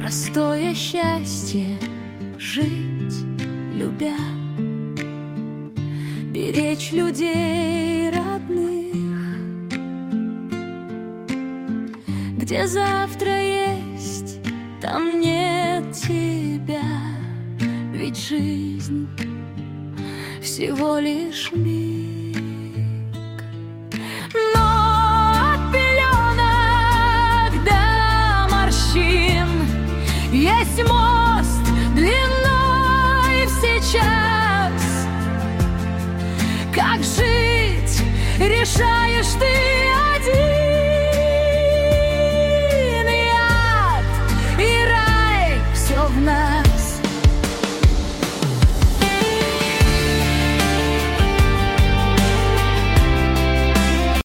простое счастье жить, любя, беречь людей родных, где завтра есть, там нет тебя, ведь жизнь всего лишь миг.